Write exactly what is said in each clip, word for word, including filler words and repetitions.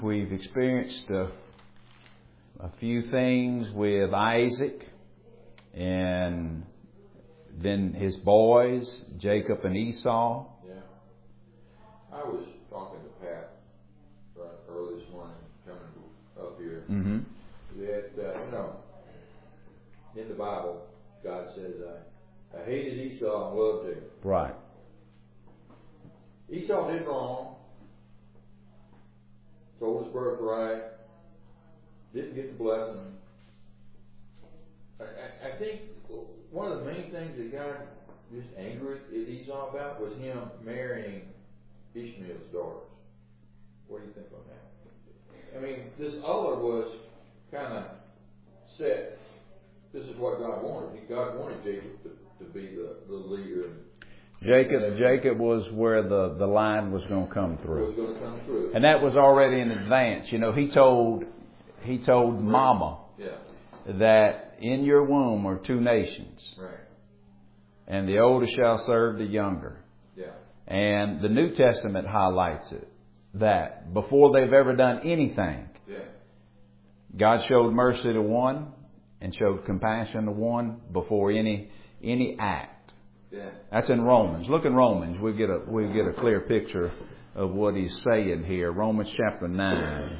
We've experienced a, a few things with Isaac and then his boys, Jacob and Esau. Yeah. I was talking to Pat right early this morning, coming up here, Mm-hmm. that, uh, you know, in the Bible, God says, I, I hated Esau and loved Jacob. Right. Esau did wrong, sold his birthright, didn't get the blessing. I, I, I think one of the main things that got just angry at Esau about was him marrying Ishmael's daughters. What do you think on that? I mean, this other was kind of set. This is what God wanted. God wanted Jacob to, to be the, the leader. Jacob Jacob was where the, the line was going to come through. Was going to come through. And that was already in advance. You know, he told he told Mama yeah. that in your womb are two nations. Right. And the older shall serve the younger. Yeah. And the New Testament highlights it. That before they've ever done anything, yeah. God showed mercy to one and showed compassion to one before any any act. Yeah. That's in Romans. Look in Romans. We get a we get a clear picture of what he's saying here. Romans chapter nine.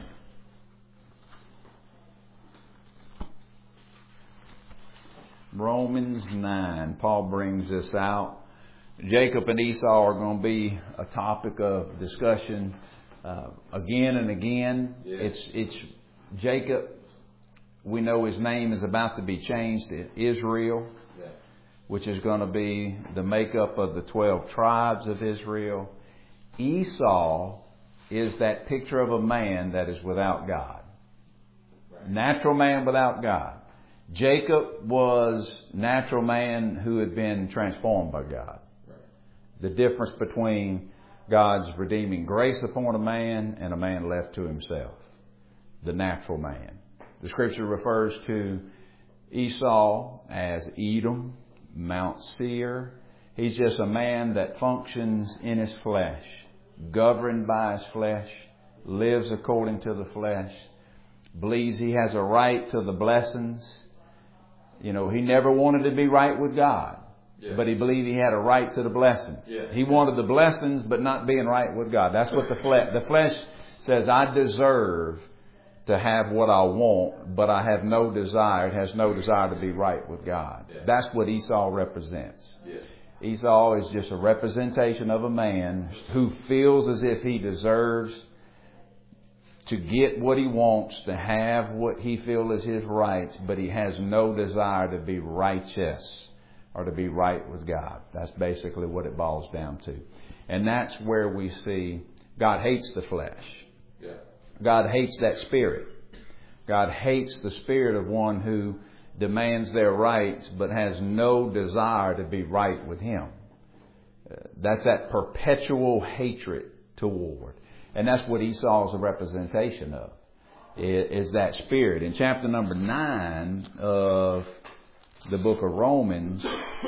Romans nine. Paul brings this out. Jacob and Esau are going to be a topic of discussion uh, again and again. Yeah. It's it's Jacob. We know his name is about to be changed to Israel, Yeah. which is going to be the makeup of the twelve tribes of Israel. Esau is that picture of a man that is without God. Right. Natural man without God. Jacob was natural man who had been transformed by God. Right. The difference between God's redeeming grace upon a man and a man left to himself. The natural man. The scripture refers to Esau as Edom, Mount Seir. He's just a man that functions in his flesh, governed by his flesh, lives according to the flesh, believes he has a right to the blessings. You know, he never wanted to be right with God, yeah. but he believed he had a right to the blessings. Yeah. He wanted the blessings, but not being right with God. That's what the flesh, the flesh says, I deserve to have what I want, but I have no desire. It has no desire to be right with God. Yeah. That's what Esau represents. Yeah. Esau is just a representation of a man who feels as if he deserves to get what he wants, to have what he feels is his rights, but he has no desire to be righteous or to be right with God. That's basically what it boils down to. And that's where we see God hates the flesh. Yeah. God hates that spirit. God hates the spirit of one who demands their rights but has no desire to be right with Him. Uh, that's that perpetual hatred toward. And that's what Esau is a representation of, is, is that spirit. In chapter number nine of the book of Romans,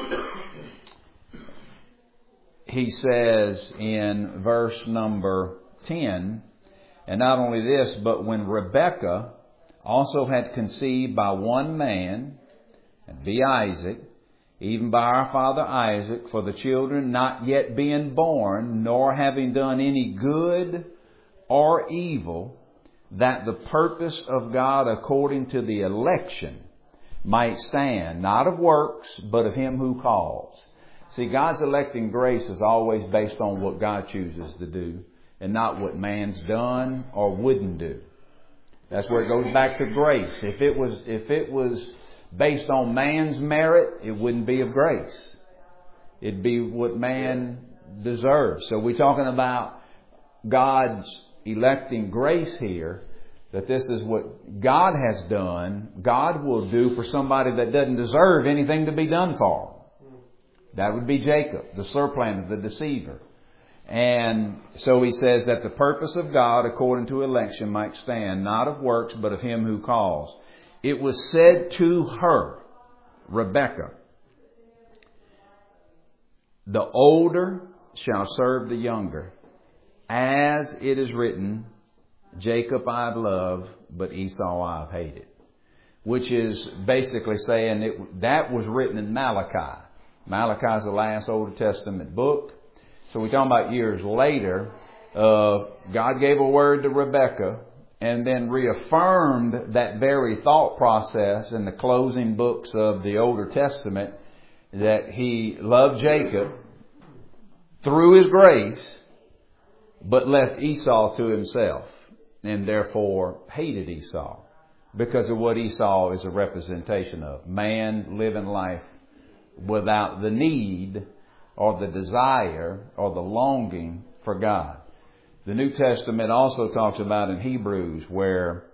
he says in verse number ten, and not only this, but when Rebekah also had conceived by one man, and be Isaac, even by our father Isaac, for the children not yet being born, nor having done any good or evil, that the purpose of God according to the election might stand, not of works, but of Him who calls. See, God's electing grace is always based on what God chooses to do, and not what man's done or wouldn't do. That's where it goes back to grace. If it was, if it was based on man's merit, it wouldn't be of grace. It'd be what man deserves. So we're talking about God's electing grace here, that this is what God has done. God will do for somebody that doesn't deserve anything to be done for them. That would be Jacob, the supplanter, the deceiver. And so he says that the purpose of God according to election might stand, not of works, but of Him who calls. It was said to her, Rebekah, the older shall serve the younger, as it is written, Jacob I've loved, but Esau I've hated. Which is basically saying it, that was written in Malachi. Malachi is the last Old Testament book. So we're talking about years later. Uh, God gave a word to Rebekah and then reaffirmed that very thought process in the closing books of the Older Testament, that He loved Jacob through His grace, but left Esau to himself, and therefore hated Esau because of what Esau is a representation of. Man living life without the need or the desire or the longing for God. The New Testament also talks about in Hebrews where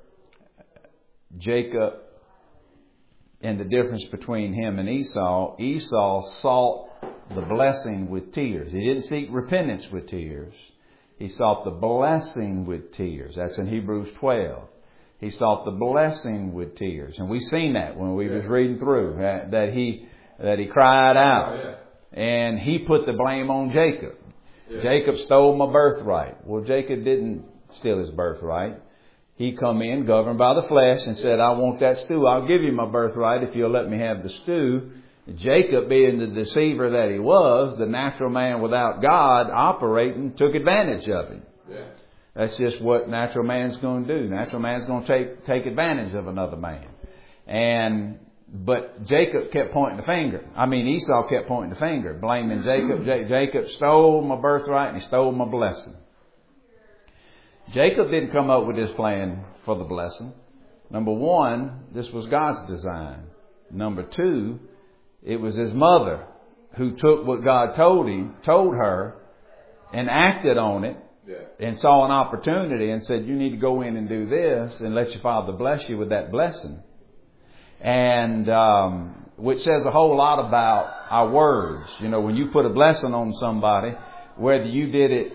Jacob and the difference between him and Esau, Esau sought the blessing with tears. He didn't seek repentance with tears. He sought the blessing with tears. That's in Hebrews twelve. He sought the blessing with tears. And we've seen that when we yeah. was reading through, that, that he that he cried out. Oh, yeah. And he put the blame on Jacob. Yeah. Jacob stole my birthright. Well, Jacob didn't steal his birthright. He come in governed by the flesh and said, I want that stew. I'll give you my birthright if you'll let me have the stew. Jacob, being the deceiver that he was, the natural man without God operating, took advantage of him. Yeah. That's just what natural man's going to do. Natural man's going to take take advantage of another man. And but Jacob kept pointing the finger. I mean, Esau kept pointing the finger, blaming Jacob. J- Jacob stole my birthright and he stole my blessing. Jacob didn't come up with this plan for the blessing. Number one, this was God's design. Number two, it was his mother who took what God told him, told her, and acted on it, yeah. and saw an opportunity and said, you need to go in and do this and let your father bless you with that blessing. And um, which says a whole lot about our words. You know, when you put a blessing on somebody, whether you did it,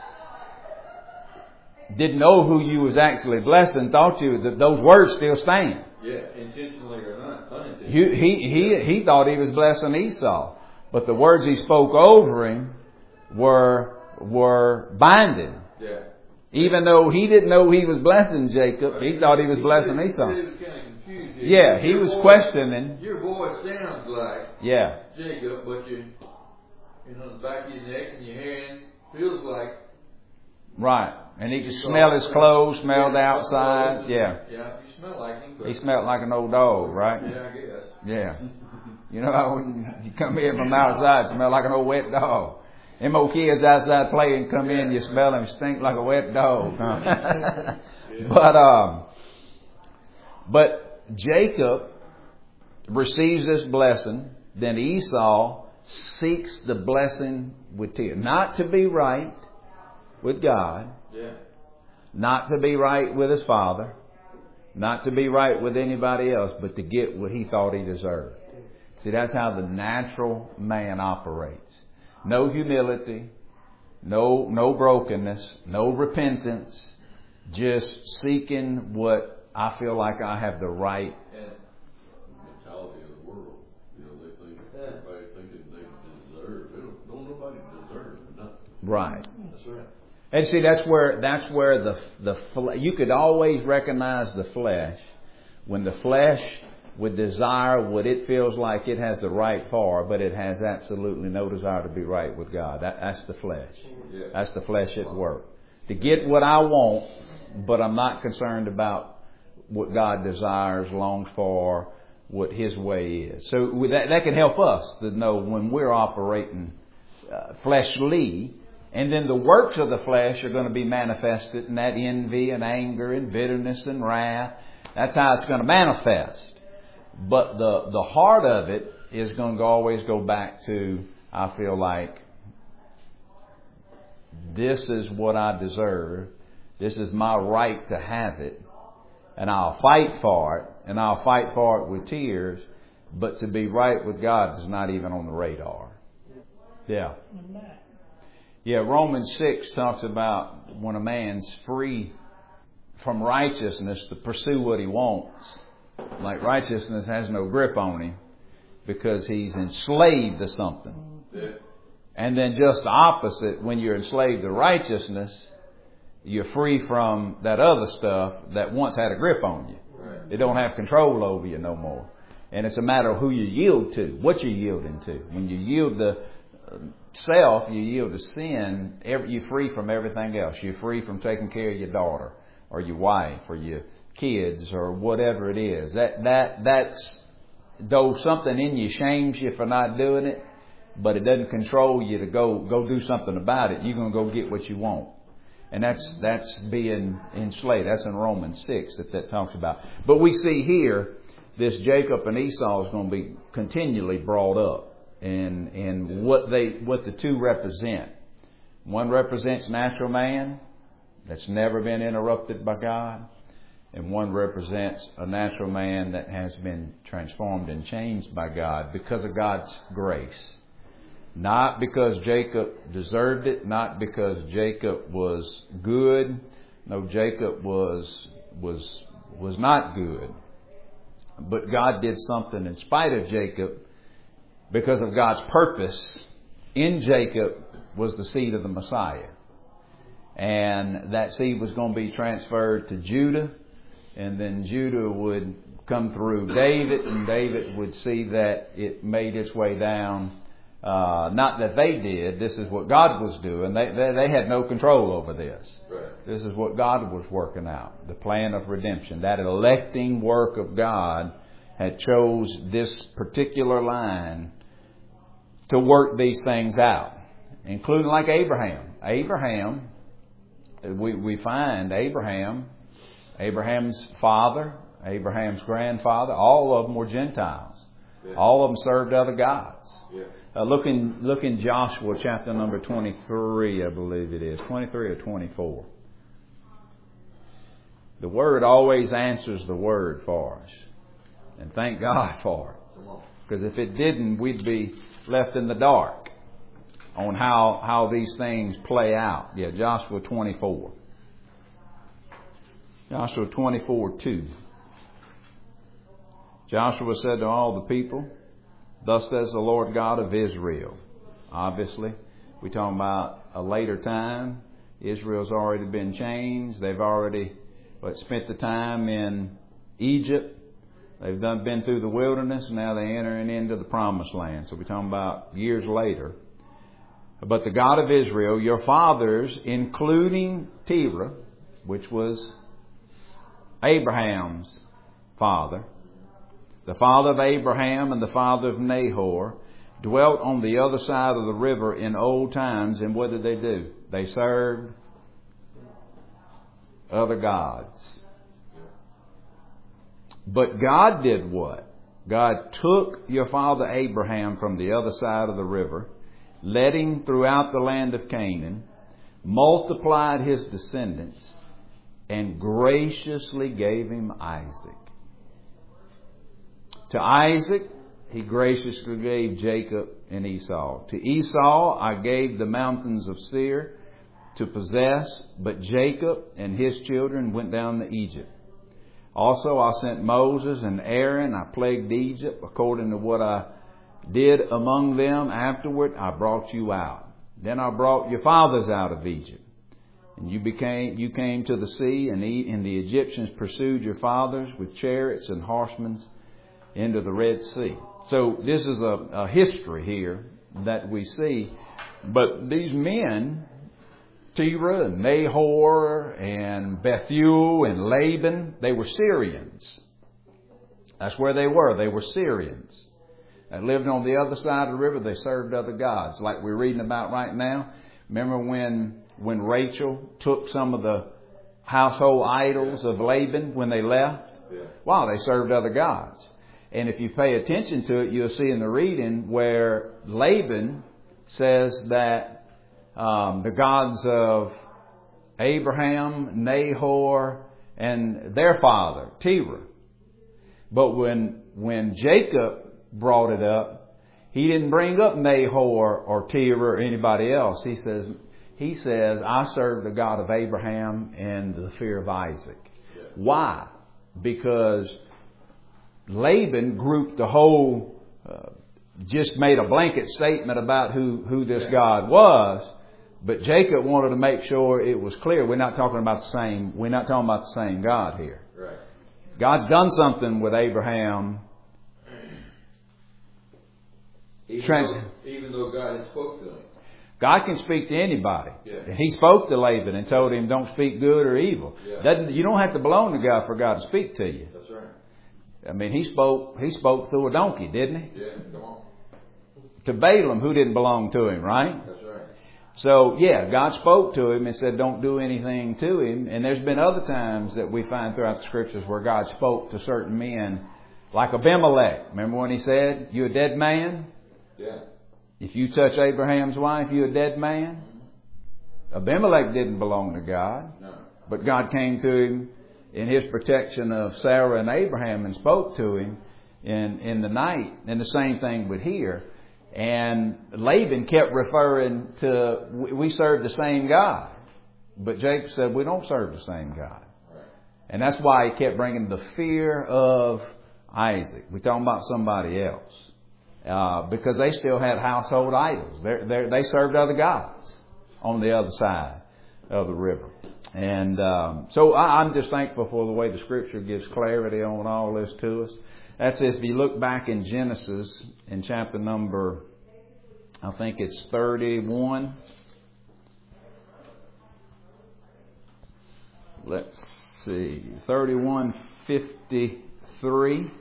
didn't know who you was actually blessing, thought you that those words still stand. Yeah, intentionally or not, unintentionally. He he he, he thought he was blessing Esau, but the words he spoke over him were were binding. Yeah. Even though he didn't know he was blessing Jacob, he thought he was blessing he Esau. He was kind of confused. Yeah, he was voice, questioning. Your voice sounds like yeah. Jacob, but you, you know, the back of your neck and your hand feels like. Right. And he could smell his clothes, smell the outside. Yeah. Yeah, you smell like him. But he smelled like an old dog, right? Yeah, I guess. Yeah. You know how when you come in from outside, you smell like an old wet dog. Them old kids outside playing, come in, you smell them, stink like a wet dog. Huh? But um, but Jacob receives this blessing. Then Esau seeks the blessing with tears, not to be right with God, yeah. not to be right with his father, not to be right with anybody else, but to get what he thought he deserved. See, that's how the natural man operates. No humility, no no brokenness, no repentance, just seeking what I feel like I have the right. Yeah. Mentality of the world, you know, they think everybody thinking they deserve. They don't, don't nobody deserve nothing. Right. That's right. And see, that's where that's where the the you could always recognize the flesh when the flesh would desire what it feels like it has the right for, but it has absolutely no desire to be right with God. That, that's the flesh. Yeah. That's the flesh at work. To get what I want, but I'm not concerned about what God desires, longs for, what His way is. So with that, that can help us to know when we're operating uh, fleshly. And then the works of the flesh are going to be manifested in that envy and anger and bitterness and wrath. That's how it's going to manifest. But the, the heart of it is going to always go back to, I feel like, this is what I deserve. This is my right to have it. And I'll fight for it. And I'll fight for it with tears. But to be right with God is not even on the radar. Yeah. Yeah, Romans six talks about when a man's free from righteousness to pursue what he wants. Like righteousness has no grip on him because he's enslaved to something. Yeah. And then just the opposite, when you're enslaved to righteousness, you're free from that other stuff that once had a grip on you. Right. It don't have control over you no more. And it's a matter of who you yield to, what you're yielding to. When you yield to self, you yield to sin, every, you're free from everything else. You're free from taking care of your daughter or your wife or your kids or whatever it is. That that that's though something in you shames you for not doing it, but it doesn't control you to go go do something about it. You're going to go get what you want. And that's that's being enslaved. That's in Romans six that that talks about. But we see here this Jacob and Esau is going to be continually brought up, and and what they what the two represent. One represents natural man that's never been interrupted by God, and one represents a natural man that has been transformed and changed by God because of God's grace. Not because Jacob deserved it, not because Jacob was good. No, Jacob was was was not good. But God did something in spite of Jacob because of God's purpose. In Jacob was the seed of the Messiah. And that seed was going to be transferred to Judah. And then Judah would come through David, and David would see that it made its way down. Uh, not that they did. This is what God was doing. They, they, they had no control over this. Right. This is what God was working out. The plan of redemption. That electing work of God had chose this particular line to work these things out. Including like Abraham. Abraham, we, we find Abraham, Abraham's father, Abraham's grandfather, all of them were Gentiles. Yeah. All of them served other gods. Yeah. Uh, look in look in Joshua chapter number twenty-three, I believe it is. twenty-three or twenty-four. The Word always answers the Word for us. And thank God for it. Because if it didn't, we'd be left in the dark on how, how these things play out. Yeah, Joshua twenty-four. Joshua twenty-four two. Joshua said to all the people, "Thus says the Lord God of Israel." Obviously, we're talking about a later time. Israel's already been changed. They've already but spent the time in Egypt. They've done been through the wilderness. Now they're entering into the promised land. So we're talking about years later. But the God of Israel, your fathers, including Terah, which was Abraham's father, the father of Abraham and the father of Nahor, dwelt on the other side of the river in old times. And what did they do? They served other gods. But God did what? God took your father Abraham from the other side of the river, led him throughout the land of Canaan, multiplied his descendants, and graciously gave him Isaac. To Isaac, He graciously gave Jacob and Esau. To Esau, I gave the mountains of Seir to possess, but Jacob and his children went down to Egypt. Also, I sent Moses and Aaron. I plagued Egypt according to what I did among them. Afterward, I brought you out. Then I brought your fathers out of Egypt. And you became, you came to the sea, and the, and the Egyptians pursued your fathers with chariots and horsemen into the Red Sea. So this is a, a history here that we see. But these men, Terah and Nahor and Bethuel and Laban, they were Syrians. That's where they were. They were Syrians. They lived on the other side of the river. They served other gods, like we're reading about right now. Remember when when Rachel took some of the household idols of Laban when they left? Yeah. Wow, they served other gods. And if you pay attention to it, you'll see in the reading where Laban says that um, the gods of Abraham, Nahor, and their father, Terah. But when when Jacob brought it up, he didn't bring up Nahor or Terah or anybody else. He says, he says, I serve the God of Abraham and the fear of Isaac. Yeah. Why? Because Laban grouped the whole, uh, just made a blanket statement about who, who this God was. But Jacob wanted to make sure it was clear. We're not talking about the same, we're not talking about the same God here. Right. God's done something with Abraham. Even, Trans- though, even though God had spoke to him. God can speak to anybody. Yeah. He spoke to Laban and told him, don't speak good or evil. Yeah. Doesn't, you don't have to belong to God for God to speak to you. That's right. I mean, he spoke, he spoke through a donkey, didn't he? Yeah, come on. To Balaam, who didn't belong to him, right? That's right. So, yeah, God spoke to him and said, don't do anything to him. And there's been other times that we find throughout the scriptures where God spoke to certain men, like Abimelech. Remember when he said, you a dead man? Yeah. If you touch Abraham's wife, you a dead man? Abimelech didn't belong to God. No. But God came to him in His protection of Sarah and Abraham and spoke to him in, in the night. And the same thing with here. And Laban kept referring to, we serve the same God. But Jacob said, we don't serve the same God. Right. And that's why he kept bringing the fear of Isaac. We're talking about somebody else. Uh, because they still had household idols. They're, they're, they served other gods on the other side of the river. And um, so I, I'm just thankful for the way the Scripture gives clarity on all this to us. That's if you look back in Genesis, in chapter number, I think it's thirty-one. Let's see, thirty-one fifty-three.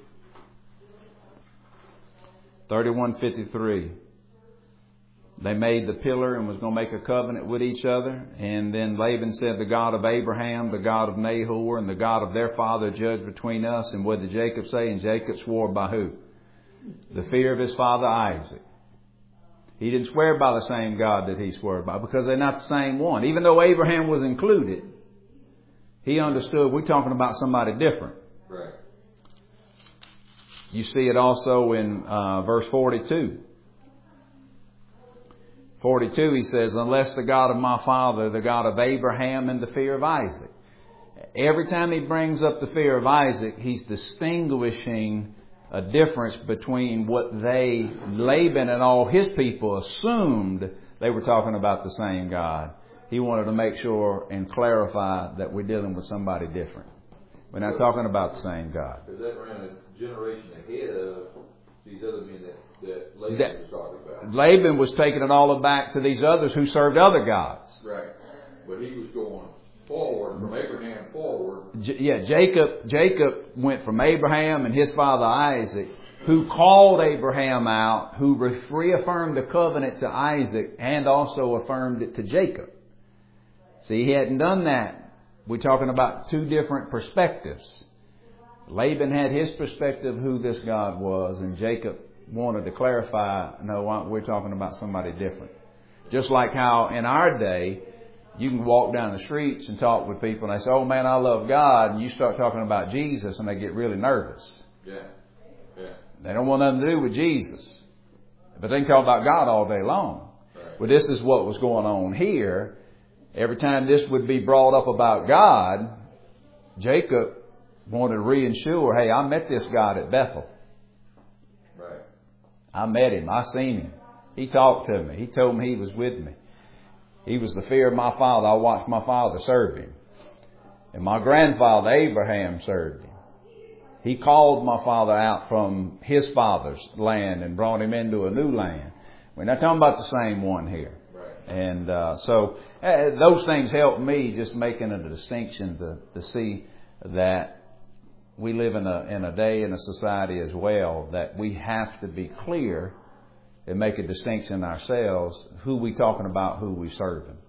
thirty-one fifty-three. They made the pillar and was going to make a covenant with each other. And then Laban said, the God of Abraham, the God of Nahor, and the God of their father judge between us. And what did Jacob say? And Jacob swore by who? The fear of his father Isaac. He didn't swear by the same God that he swore by, because they're not the same one. Even though Abraham was included, he understood we're talking about somebody different. Right. You see it also in uh, verse forty-two. forty-two, he says, unless the God of my father, the God of Abraham, and the fear of Isaac. Every time he brings up the fear of Isaac, he's distinguishing a difference between what they, Laban and all his people, assumed they were talking about the same God. He wanted to make sure and clarify that we're dealing with somebody different. We're not talking about the same God. Because that ran a generation ahead of these other men that, that Laban That, was talking about. Laban was taking it all back to these others who served other gods. Right. But he was going forward, from Abraham forward. J- yeah, Jacob, Jacob went from Abraham and his father Isaac, who called Abraham out, who re- reaffirmed the covenant to Isaac and also affirmed it to Jacob. See, he hadn't done that. We're talking about two different perspectives. Laban had his perspective of who this God was, and Jacob wanted to clarify, no, we're talking about somebody different. Just like how in our day, you can walk down the streets and talk with people and they say, oh man, I love God. And you start talking about Jesus and they get really nervous. Yeah. Yeah. They don't want nothing to do with Jesus. But they can talk about God all day long. Right. Well, this is what was going on here. Every time this would be brought up about God, Jacob wanted to reassure, hey, I met this God at Bethel. Right. I met him. I seen him. He talked to me. He told me he was with me. He was the fear of my father. I watched my father serve him. And my grandfather Abraham served him. He called my father out from his father's land and brought him into a new land. We're not talking about the same one here. Right. And uh, so uh, those things help me just making a distinction to, to see that we live in a in a day in a society as well that we have to be clear and make a distinction ourselves who we talking about, who we serving.